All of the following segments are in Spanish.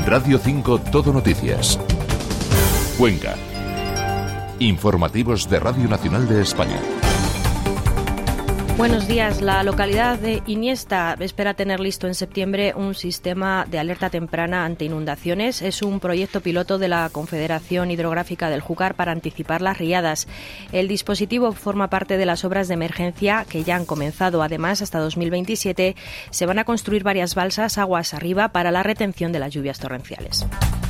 Radio 5 Todo Noticias. Cuenca. Informativos de Radio Nacional de España. Buenos días. La localidad de Iniesta espera tener listo en septiembre un sistema de alerta temprana ante inundaciones. Es un proyecto piloto de la Confederación Hidrográfica del Júcar para anticipar las riadas. El dispositivo forma parte de las obras de emergencia que ya han comenzado. Además, hasta 2027 se van a construir varias balsas aguas arriba para la retención de las lluvias torrenciales.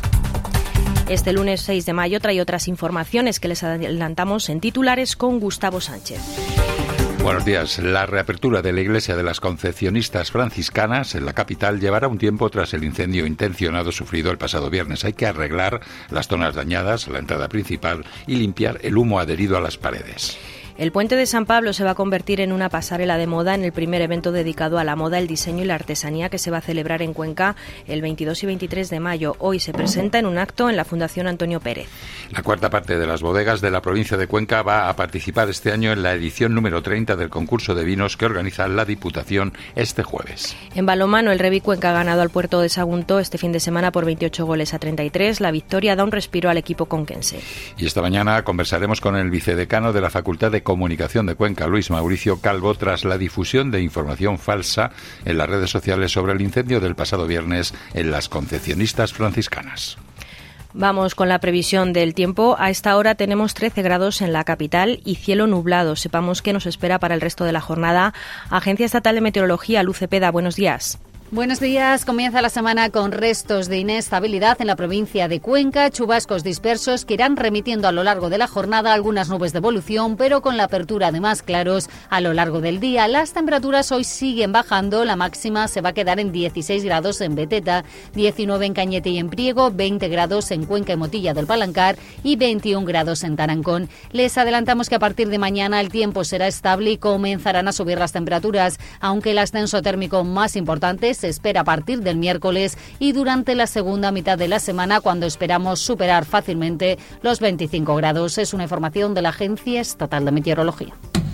Este lunes 6 de mayo trae otras informaciones que les adelantamos en titulares con Gustavo Sánchez. Buenos días. La reapertura de la iglesia de las Concepcionistas Franciscanas en la capital llevará un tiempo tras el incendio intencionado sufrido el pasado viernes. Hay que arreglar las zonas dañadas, la entrada principal y limpiar el humo adherido a las paredes. El Puente de San Pablo se va a convertir en una pasarela de moda en el primer evento dedicado a la moda, el diseño y la artesanía que se va a celebrar en Cuenca el 22 y 23 de mayo. Hoy se presenta en un acto en la Fundación Antonio Pérez. La cuarta parte de las bodegas de la provincia de Cuenca va a participar este año en la edición número 30 del concurso de vinos que organiza la Diputación este jueves. En balonmano, el Revi Cuenca ha ganado al Puerto de Sagunto este fin de semana por 28 goles a 33. La victoria da un respiro al equipo conquense. Y esta mañana conversaremos con el vicedecano de la Facultad de Comunicación de Cuenca, Luis Mauricio Calvo, tras la difusión de información falsa en las redes sociales sobre el incendio del pasado viernes en las Concepcionistas Franciscanas. Vamos con la previsión del tiempo. A esta hora tenemos 13 grados en la capital y cielo nublado. Sepamos qué nos espera para el resto de la jornada. Agencia Estatal de Meteorología, Luz Cepeda, buenos días. Buenos días. Comienza la semana con restos de inestabilidad en la provincia de Cuenca, chubascos dispersos que irán remitiendo a lo largo de la jornada algunas nubes de evolución, pero con la apertura de más claros a lo largo del día. Las temperaturas hoy siguen bajando, la máxima se va a quedar en 16 grados en Beteta, 19 en Cañete y en Priego, 20 grados en Cuenca y Motilla del Palancar y 21 grados en Tarancón. Les adelantamos que a partir de mañana el tiempo será estable y comenzarán a subir las temperaturas, aunque el ascenso térmico más importante se espera a partir del miércoles y durante la segunda mitad de la semana, cuando esperamos superar fácilmente los 25 grados. Es una información de la Agencia Estatal de Meteorología.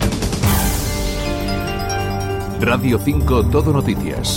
Radio 5 Todo Noticias.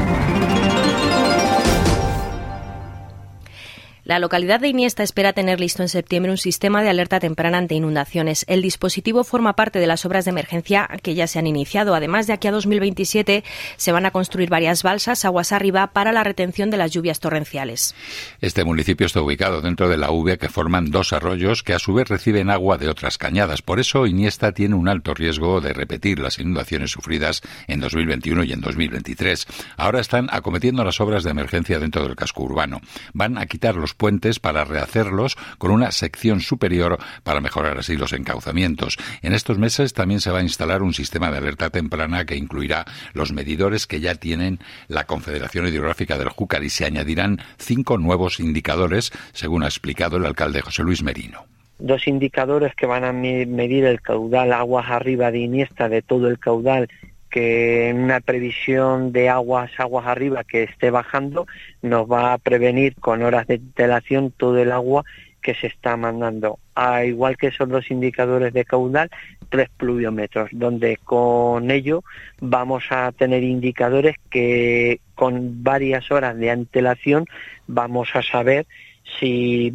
La localidad de Iniesta espera tener listo en septiembre un sistema de alerta temprana ante inundaciones. El dispositivo forma parte de las obras de emergencia que ya se han iniciado. Además, de aquí a 2027 se van a construir varias balsas aguas arriba para la retención de las lluvias torrenciales. Este municipio está ubicado dentro de la Úbea, que forman dos arroyos que a su vez reciben agua de otras cañadas. Por eso Iniesta tiene un alto riesgo de repetir las inundaciones sufridas en 2021 y en 2023. Ahora están acometiendo las obras de emergencia dentro del casco urbano. Van a quitar los puentes para rehacerlos con una sección superior para mejorar así los encauzamientos. En estos meses también se va a instalar un sistema de alerta temprana que incluirá los medidores que ya tienen la Confederación Hidrográfica del Júcar y se añadirán 5 nuevos indicadores, según ha explicado el alcalde José Luis Merino. 2 indicadores que van a medir el caudal aguas arriba de Iniesta, de todo el caudal, que en una previsión de aguas arriba que esté bajando nos va a prevenir con horas de antelación todo el agua que se está mandando. Igual que esos 2 indicadores de caudal, 3 pluviómetros, donde con ello vamos a tener indicadores que con varias horas de antelación vamos a saber si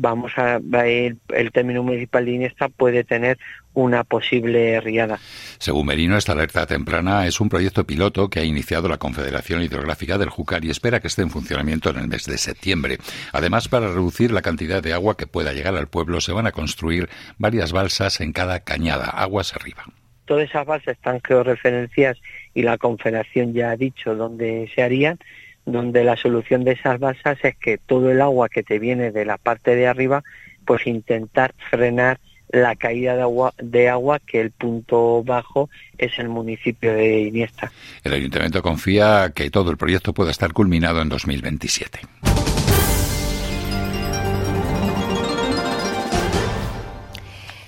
el término municipal de Iniesta puede tener una posible riada. Según Merino, esta alerta temprana es un proyecto piloto que ha iniciado la Confederación Hidrográfica del Júcar y espera que esté en funcionamiento en el mes de septiembre. Además, para reducir la cantidad de agua que pueda llegar al pueblo, se van a construir varias balsas en cada cañada, aguas arriba. Todas esas balsas están georreferenciadas y la Confederación ya ha dicho dónde se harían, donde la solución de esas balsas es que todo el agua que te viene de la parte de arriba, pues intentar frenar la caída de agua, que el punto bajo es el municipio de Iniesta. El Ayuntamiento confía que todo el proyecto pueda estar culminado en 2027.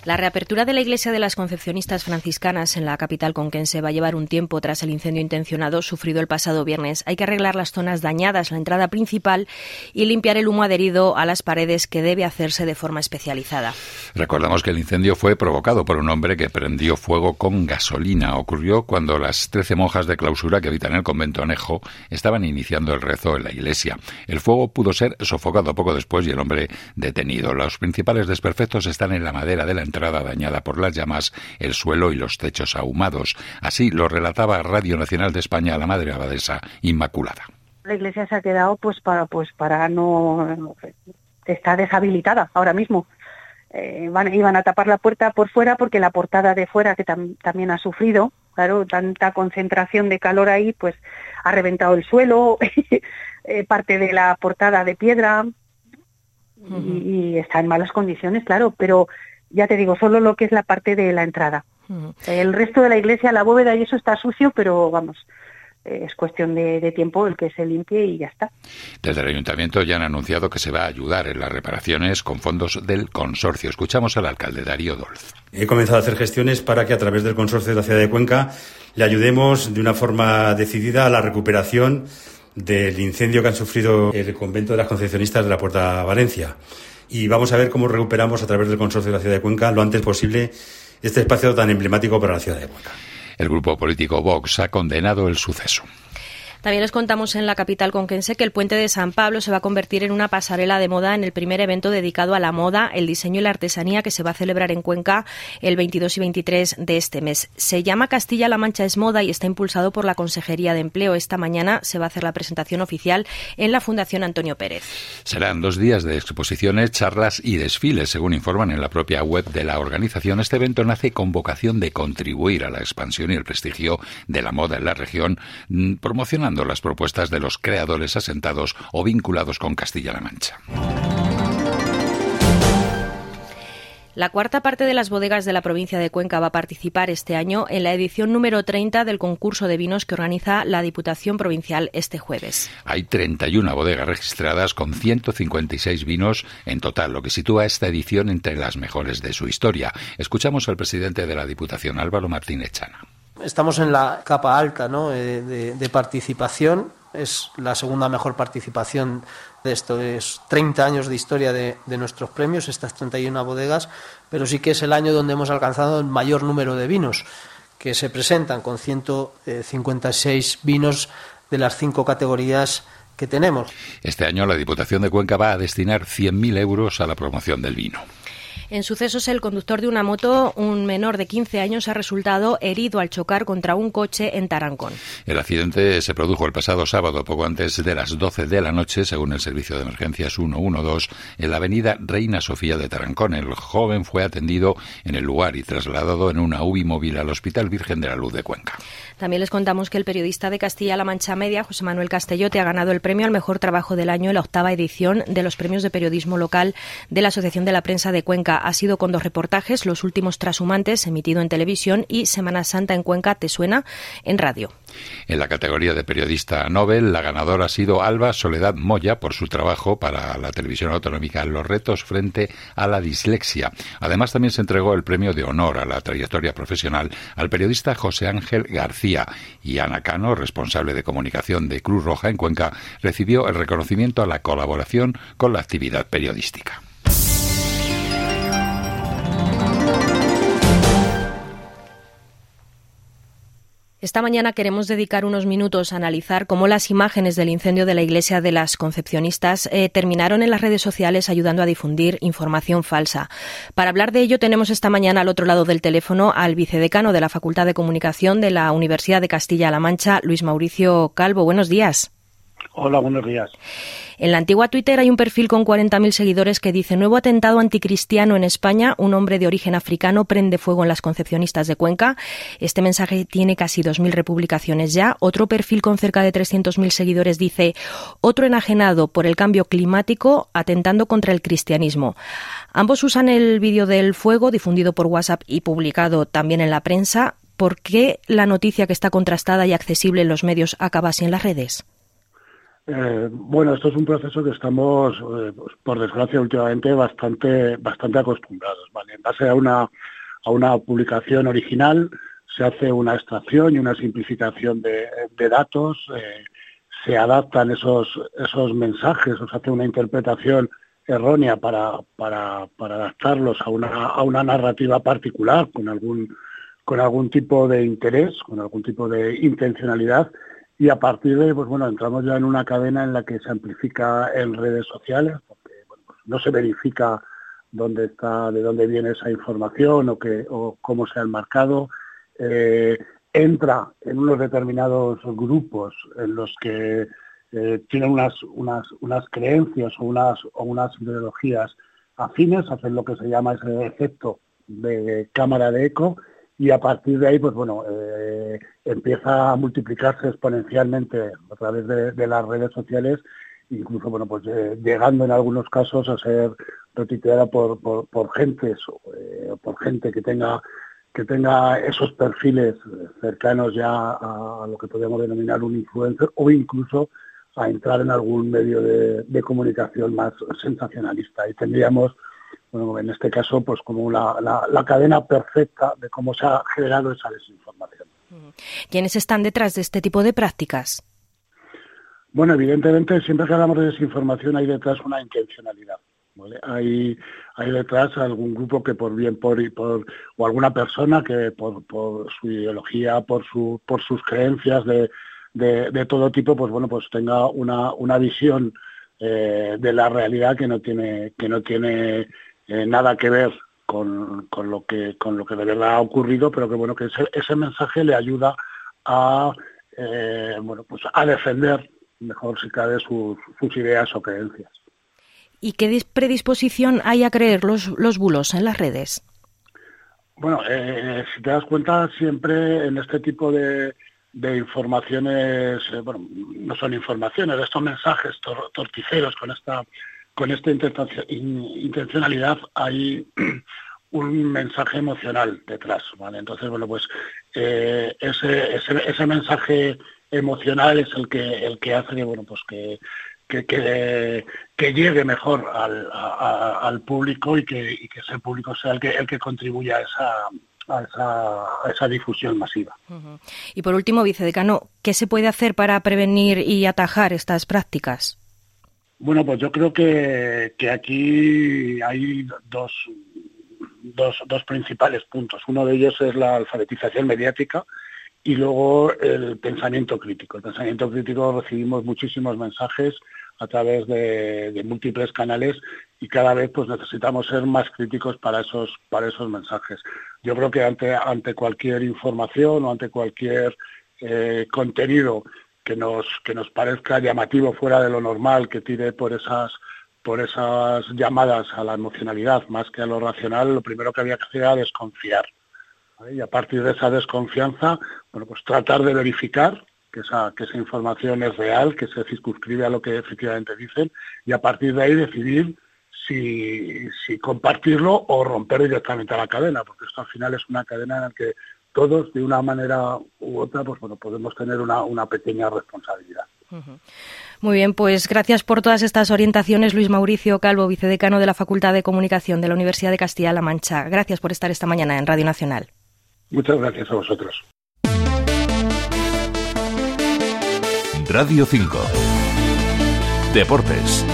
La reapertura de la iglesia de las Concepcionistas franciscanas en la capital conquense va a llevar un tiempo tras el incendio intencionado sufrido el pasado viernes. Hay que arreglar las zonas dañadas, la entrada principal y limpiar el humo adherido a las paredes, que debe hacerse de forma especializada. Recordamos que el incendio fue provocado por un hombre que prendió fuego con gasolina. Ocurrió cuando las 13 monjas de clausura que habitan el convento Anejo estaban iniciando el rezo en la iglesia. El fuego pudo ser sofocado poco después y el hombre detenido. Los principales desperfectos están en la madera de la entrada dañada por las llamas, el suelo y los techos ahumados. Así lo relataba Radio Nacional de España la Madre Abadesa Inmaculada. La iglesia se ha quedado para no... está deshabilitada ahora mismo. Iban a tapar la puerta por fuera porque la portada de fuera, que también ha sufrido, claro, tanta concentración de calor ahí, pues ha reventado el suelo, parte de la portada de piedra, y está en malas condiciones, claro, pero ya te digo, solo lo que es la parte de la entrada. El resto de la iglesia, la bóveda y eso está sucio, pero vamos, es cuestión de tiempo el que se limpie y ya está. Desde el Ayuntamiento ya han anunciado que se va a ayudar en las reparaciones con fondos del consorcio. Escuchamos al alcalde Darío Dolz. He comenzado a hacer gestiones para que a través del consorcio de la ciudad de Cuenca le ayudemos de una forma decidida a la recuperación del incendio que han sufrido el convento de las Concepcionistas de la Puerta Valencia. Y vamos a ver cómo recuperamos a través del consorcio de la ciudad de Cuenca lo antes posible este espacio tan emblemático para la ciudad de Cuenca. El grupo político Vox ha condenado el suceso. También les contamos en la capital conquense que el Puente de San Pablo se va a convertir en una pasarela de moda en el primer evento dedicado a la moda, el diseño y la artesanía que se va a celebrar en Cuenca el 22 y 23 de este mes. Se llama Castilla-La Mancha es Moda y está impulsado por la Consejería de Empleo. Esta mañana se va a hacer la presentación oficial en la Fundación Antonio Pérez. Serán 2 días de exposiciones, charlas y desfiles, según informan en la propia web de la organización. Este evento nace con vocación de contribuir a la expansión y el prestigio de la moda en la región, promocionando las propuestas de los creadores asentados o vinculados con Castilla-La Mancha. La cuarta parte de las bodegas de la provincia de Cuenca va a participar este año en la edición número 30 del concurso de vinos que organiza la Diputación Provincial este jueves. Hay 31 bodegas registradas con 156 vinos en total, lo que sitúa esta edición entre las mejores de su historia. Escuchamos al presidente de la Diputación, Álvaro Martínez Chana. Estamos en la capa alta, ¿no?, de participación. Es la segunda mejor participación de esto. Es 30 años de historia de nuestros premios, estas 31 bodegas, pero sí que es el año donde hemos alcanzado el mayor número de vinos que se presentan, con 156 vinos de las 5 categorías que tenemos. Este año la Diputación de Cuenca va a destinar 100.000 euros a la promoción del vino. En sucesos, el conductor de una moto, un menor de 15 años, ha resultado herido al chocar contra un coche en Tarancón. El accidente se produjo el pasado sábado, poco antes de las 12 de la noche, según el Servicio de Emergencias 112, en la avenida Reina Sofía de Tarancón. El joven fue atendido en el lugar y trasladado en una UBI móvil al Hospital Virgen de la Luz de Cuenca. También les contamos que el periodista de Castilla-La Mancha Media, José Manuel Castellote, ha ganado el premio al mejor trabajo del año en la 8ª edición de los premios de periodismo local de la Asociación de la Prensa de Cuenca. Ha sido con 2 reportajes, Los últimos trashumantes, emitido en televisión, y Semana Santa en Cuenca, ¿te suena?, en radio. En la categoría de periodista Nobel, la ganadora ha sido Alba Soledad Moya por su trabajo para la televisión autonómica Los retos frente a la dislexia. Además, también se entregó el premio de honor a la trayectoria profesional al periodista José Ángel García, y Ana Cano, responsable de comunicación de Cruz Roja en Cuenca, recibió el reconocimiento a la colaboración con la actividad periodística. Esta mañana queremos dedicar unos minutos a analizar cómo las imágenes del incendio de la iglesia de las Concepcionistas terminaron en las redes sociales ayudando a difundir información falsa. Para hablar de ello tenemos esta mañana al otro lado del teléfono al vicedecano de la Facultad de Comunicación de la Universidad de Castilla-La Mancha, Luis Mauricio Calvo. Buenos días. Hola, buenos días. En la antigua Twitter hay un perfil con 40.000 seguidores que dice: nuevo atentado anticristiano en España, un hombre de origen africano prende fuego en las Concepcionistas de Cuenca. Este mensaje tiene casi 2.000 republicaciones ya. Otro perfil con cerca de 300.000 seguidores dice: otro enajenado por el cambio climático atentando contra el cristianismo. Ambos usan el vídeo del fuego difundido por WhatsApp y publicado también en la prensa. ¿Por qué la noticia que está contrastada y accesible en los medios acaba así en las redes? Bueno, esto es un proceso que estamos, pues, por desgracia, últimamente bastante acostumbrados, ¿vale? En base a una publicación original se hace una extracción y una simplificación de datos, se adaptan esos mensajes, o se hace una interpretación errónea para adaptarlos a una narrativa particular con algún tipo de interés, con algún tipo de intencionalidad, y a partir de ahí, pues bueno, entramos ya en una cadena en la que se amplifica en redes sociales, porque bueno, pues no se verifica de dónde viene esa información o cómo se ha enmarcado, entra en unos determinados grupos en los que tienen unas creencias o unas ideologías afines, hacen lo que se llama ese efecto de cámara de eco, y a partir de ahí, pues bueno, empieza a multiplicarse exponencialmente a través de las redes sociales, incluso, bueno, pues llegando en algunos casos a ser retuiteada por gente que tenga esos perfiles cercanos ya a lo que podríamos denominar un influencer, o incluso a entrar en algún medio de comunicación más sensacionalista. Y tendríamos, bueno, en este caso, pues como la cadena perfecta de cómo se ha generado esa desinformación. ¿Quiénes están detrás de este tipo de prácticas? Bueno, evidentemente, siempre que hablamos de desinformación hay detrás una intencionalidad, ¿vale? Hay detrás algún grupo que o alguna persona que por su ideología, por sus creencias de todo tipo, pues bueno, pues tenga una visión de la realidad que no tiene nada que ver con lo que de verdad ha ocurrido, pero que bueno, que ese mensaje le ayuda a defender mejor, si cabe, sus ideas o creencias. ¿Y qué predisposición hay a creer los bulos en las redes? Bueno, si te das cuenta, siempre en este tipo de informaciones, no son informaciones, estos mensajes torticeros con esta intencionalidad, hay un mensaje emocional detrás, ¿vale? Entonces, bueno, pues ese mensaje emocional es el que hace que, bueno, pues que llegue mejor al público y que ese público sea el que contribuya a esa difusión masiva. Uh-huh. Y por último, vicedecano, ¿qué se puede hacer para prevenir y atajar estas prácticas? Bueno, pues yo creo que aquí hay dos principales puntos. Uno de ellos es la alfabetización mediática y luego el pensamiento crítico. El pensamiento crítico, recibimos muchísimos mensajes a través de múltiples canales y cada vez pues necesitamos ser más críticos para esos mensajes. Yo creo que ante cualquier información o ante cualquier contenido que nos parezca llamativo, fuera de lo normal, que tire por esas llamadas a la emocionalidad más que a lo racional, lo primero que había que hacer era desconfiar, ¿vale? Y a partir de esa desconfianza, bueno, pues tratar de verificar que esa información es real, que se circunscribe a lo que efectivamente dicen, y a partir de ahí decidir si compartirlo o romper directamente a la cadena, porque esto al final es una cadena en la que todos, de una manera u otra, pues bueno, podemos tener una pequeña responsabilidad. Uh-huh. Muy bien, pues gracias por todas estas orientaciones, Luis Mauricio Calvo, vicedecano de la Facultad de Comunicación de la Universidad de Castilla-La Mancha. Gracias por estar esta mañana en Radio Nacional. Muchas gracias a vosotros. Radio 5. Deportes.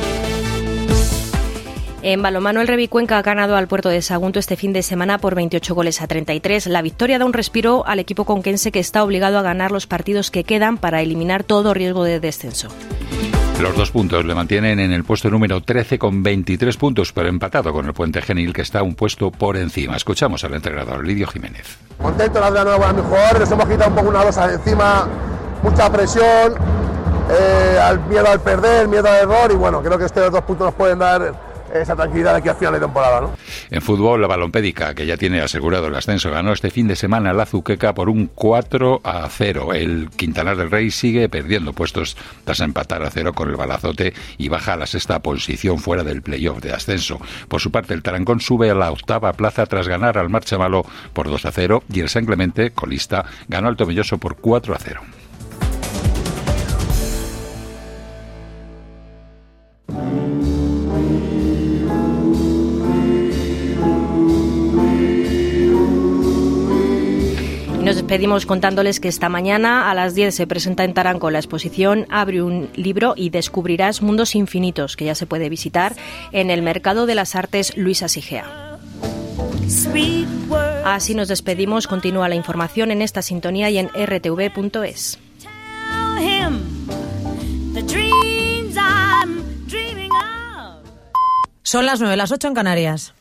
En balonmano, el Revi Cuenca ha ganado al Puerto de Sagunto este fin de semana por 28-33. La victoria da un respiro al equipo conquense, que está obligado a ganar los partidos que quedan para eliminar todo riesgo de descenso. Los 2 puntos le mantienen en el puesto número 13 con 23 puntos, pero empatado con el Puente Genil, que está un puesto por encima. Escuchamos al entrenador Lidio Jiménez. Contento de dar nuevo a mis jugadores, les hemos quitado un poco una losa de encima, mucha presión, al miedo al perder, miedo al error, y bueno, creo que estos 2 puntos nos pueden dar esa tranquilidad aquí al final de temporada, ¿no? En fútbol, la Balompédica, que ya tiene asegurado el ascenso, ganó este fin de semana la Azuqueca por un 4-0. El Quintanar del Rey sigue perdiendo puestos tras empatar a 0 con el Balazote y baja a la 6ª posición fuera del playoff de ascenso. Por su parte, el Tarancón sube a la 8ª plaza tras ganar al Marchamalo por 2-0 y el San Clemente, colista, ganó al Tomelloso por 4-0. despedimos contándoles que esta mañana a las 10 se presenta en Taranco la exposición Abre un libro y descubrirás mundos infinitos, que ya se puede visitar en el Mercado de las Artes Luisa Sigea. Así nos despedimos. Continúa la información en esta sintonía y en rtv.es. Son las 9, las 8 en Canarias.